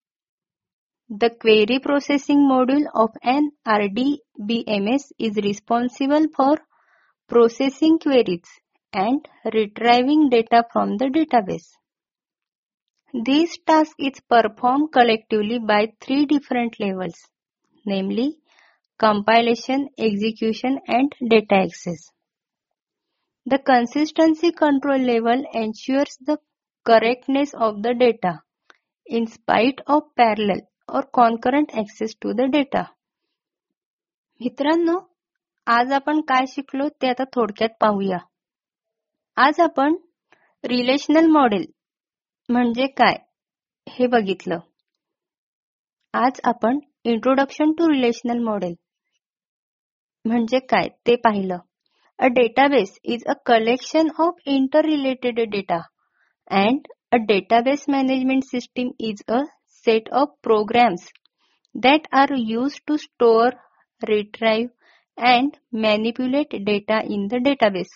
The query processing module of an RDBMS is responsible for processing queries and retrieving data from the database. This task is performed collectively by 3 different levels, namely compilation, execution, and data access. The consistency control level ensures the correctness of the data in spite of parallel or concurrent access to the data. मित्रांनो, आज आपण काय शिकलो ते आता थोडक्यात पाहूया. आज आपण रिलेशनल मॉडेल म्हणजे काय हे बघितलं. आज आपण इंट्रोडक्शन टू रिलेशनल मॉडेल म्हणजे काय ते पाहिलं. A database is a collection of interrelated data, and a database management system is a set of programs that are used to store, retrieve, and manipulate data in the database.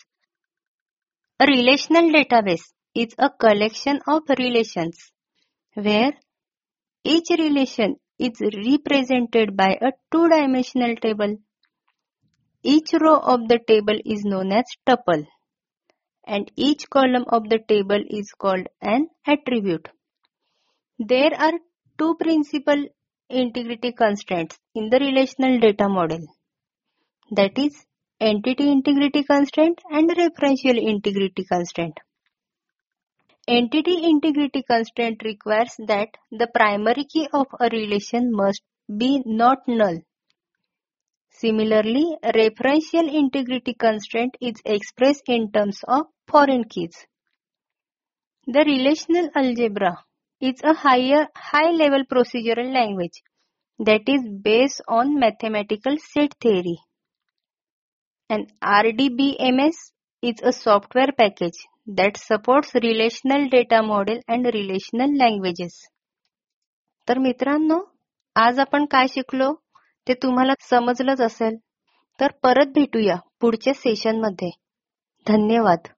A relational database is a collection of relations where each relation is represented by a two-dimensional table. Each row of the table is known as tuple, and each column of the table is called an attribute. There are two principal integrity constraints in the relational data model, that is, entity integrity constraint and referential integrity constraint. Entity integrity constraint requires that the primary key of a relation must be not null. Similarly, referential integrity constraint is expressed in terms of foreign keys. The relational algebra is a high-level procedural language that is based on mathematical set theory. An RDBMS is a software package that supports relational data model and relational languages. तर मित्रांनो, आज आपण काय शिकलो ते तुम्हाला समजलंच असेल. तर परत भेटूया पुढच्या सेशनमध्ये. धन्यवाद.